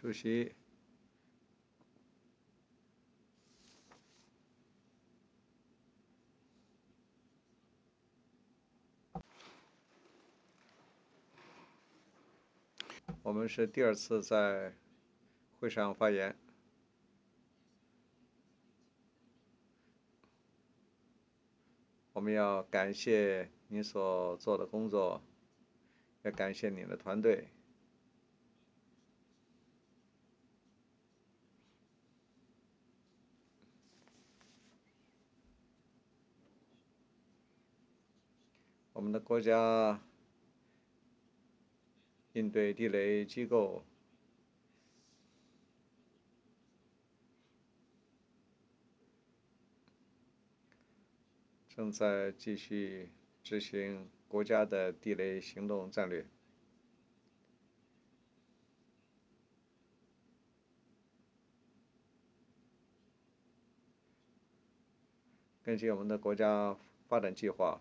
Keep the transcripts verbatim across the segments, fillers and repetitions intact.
主席，我们是第二次在会上发言。我们要感谢您所做的工作，也感谢您的团队。我们的国家应对地雷机构正在继续执行国家的地雷行动战略。根据我们的国家发展计划，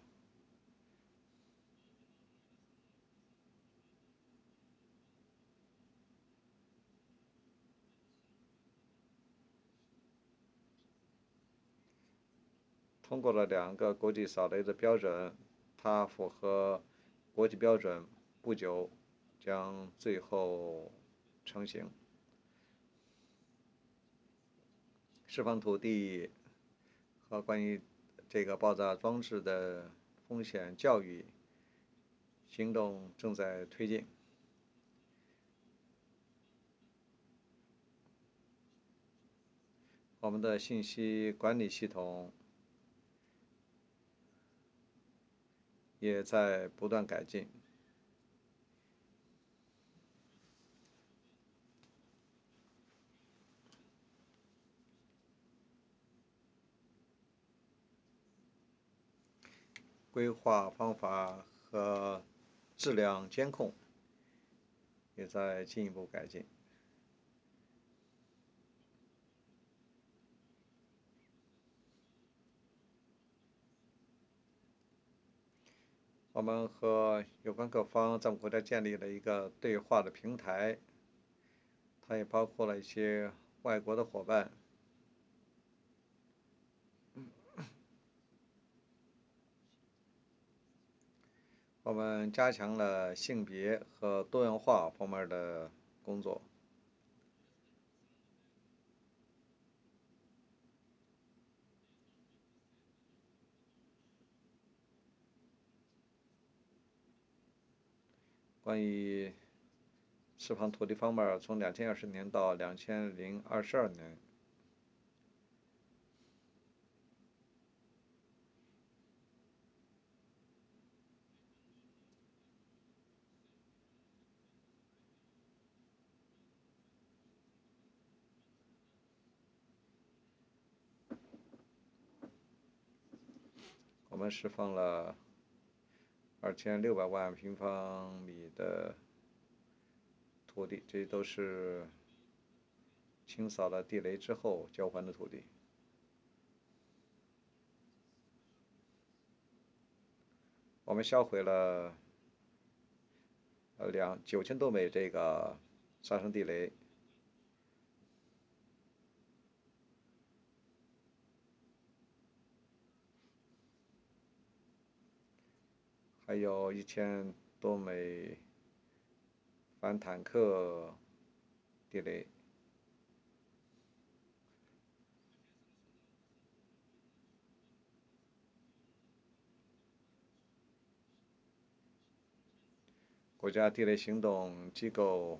通过了两个国际扫雷的标准，它符合国际标准，不久将最后成型。释放土地和关于这个爆炸装置的风险教育行动正在推进。我们的信息管理系统也在不断改进。规划方法和质量监控也在进一步改进。我们和有关各方在我们国家建立了一个对话的平台，它也包括了一些外国的伙伴。我们加强了性别和多元化方面的工作。关于释放土地方面，从两千二十年到两千零二十二年，我们释放了二千六百万平方米的土地，这都是清扫了地雷之后交还的土地。我们销毁了呃两九千多枚这个杀伤地雷，还有一千多枚反坦克地雷。国家地雷行动机构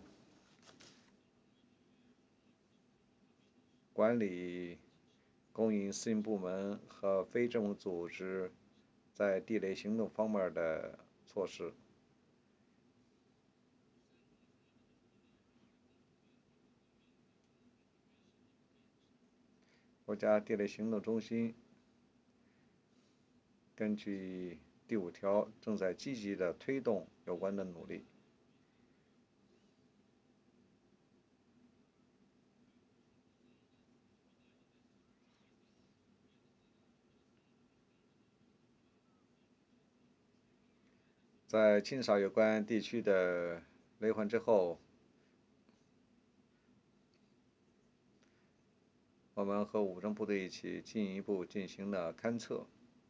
管理公营私营部门和非政府组织在地雷行动方面的措施。国家地雷行动中心根据第五条正在积极地推动有关的努力。在清扫有关地区的雷患之后， 我们和武装部队一起进一步进行了勘测。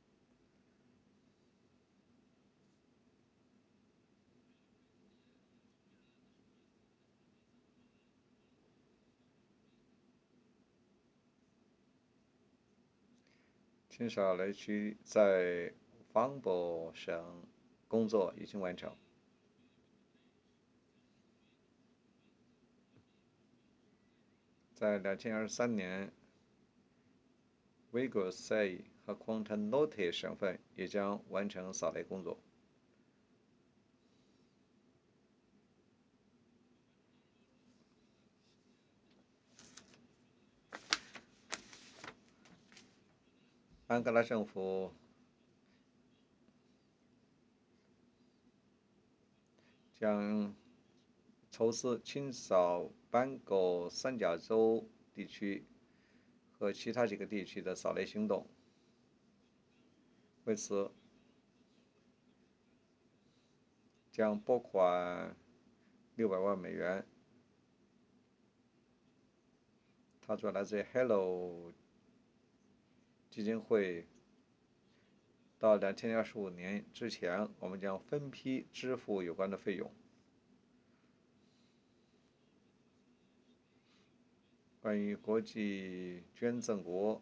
青少雷区在防博省工作已经完成。在二零二三年 Vigo C 和 Quantum Notice 省份也将完成扫雷工作。安哥拉政府将筹资清扫班狗三角洲地区和其他几个地区的扫雷行动。为此，将拨款六百万美元，它主要来自于 Hello 基金会。到二零二五年之前，我们将分批支付有关的费用。关于国际捐赠国，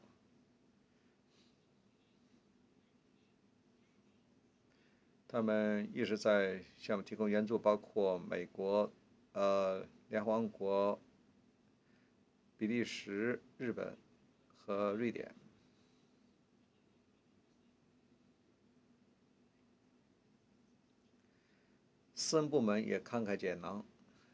他们一直在向我们提供援助，包括美国、呃联合王国、比利时、日本和瑞典。私人部门也慷慨解囊。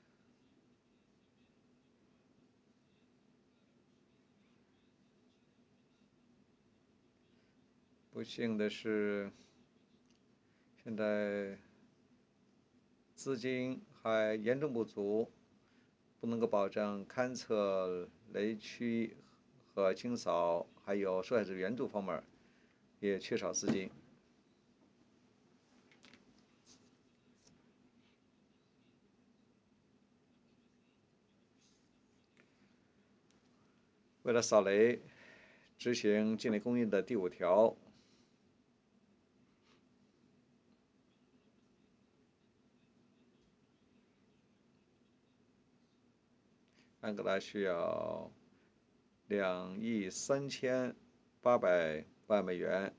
不幸的是，现在资金还严重不足，不能够保证勘测雷区和清扫，还有受害者援助方面也缺少资金。为了扫雷，执行境内公约的第五条，安哥拉需要两亿三千八百万美元，